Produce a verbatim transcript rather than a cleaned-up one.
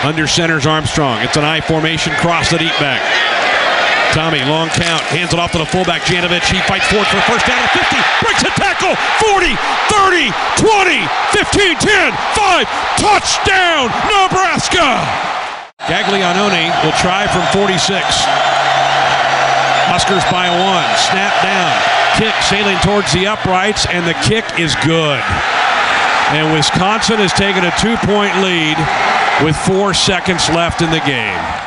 Under center's Armstrong. It's an I formation cross to deep back. Tommy, long count, hands it off to the fullback, Janovich. He fights forward for the first down at fifty, breaks a tackle, forty, thirty, twenty, fifteen, ten, five, touchdown, Nebraska! Gaglianone will try from forty-six. Huskers by one, snap down, kick sailing towards the uprights, and the kick is good. And Wisconsin has taken a two-point lead with four seconds left in the game.